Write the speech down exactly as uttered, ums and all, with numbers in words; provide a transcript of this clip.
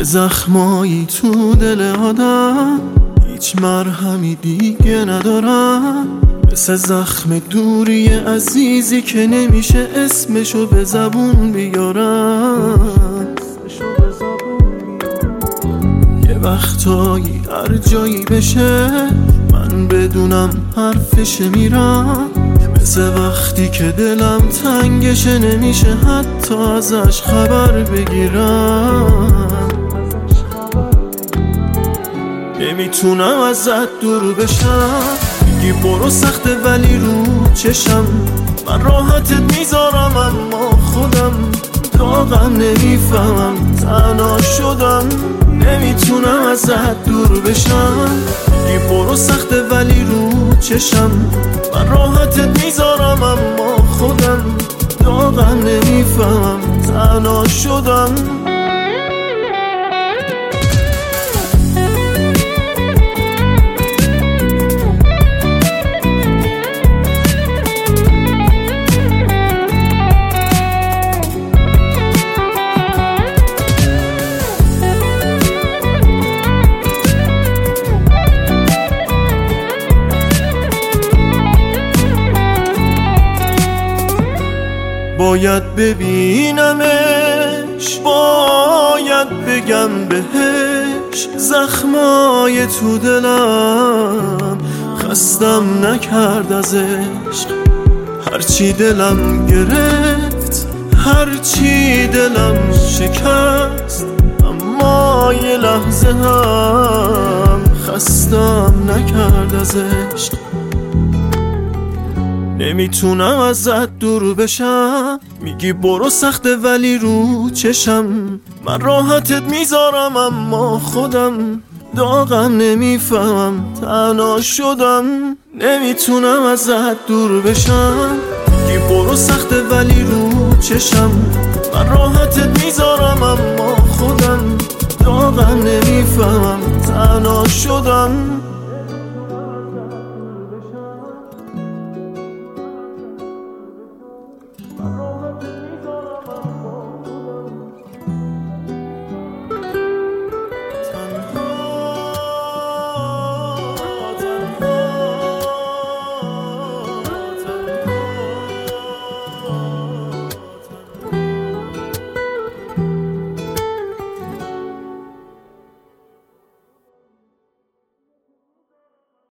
یه زخمایی تو دل آدم هیچ مرهمی دیگه ندارم، مثل زخم دوری عزیزی که نمیشه اسمشو به زبون بیارم. یه وقتایی هر جایی بشه من بدونم حرفش میرم، مثل وقتی که دلم تنگشه نمیشه حتی ازش خبر بگیرم. نمیتونم ازت دور بشم، میگی برو سخته ولی رو چشم من راحتت میذارم، اما خودم داغم نمیفهمم تنها شدم. نمیتونم ازت دور بشم، میگی برو سخته ولی رو چشم من راحتت میذارم، اما خودم داغم نمیفهمم تنها شدم. باید ببینمش، باید بگم بهش زخمای تو دلم خستم نکرد از عشق. هرچی دلم گرفت هرچی دلم شکست، اما یه لحظه هم خستم نکرد از عشق. نمیتونم ازت دور بشم، میگی برو سخته ولی رو چشم من راحتت میذارم، اما خودم داغم نمیفهمم تنها شدم. نمیتونم ازت دور بشم، میگی برو سخته ولی رو چشم من راحتت میذارم، اما خودم داغم نمیفهمم تنها شدم.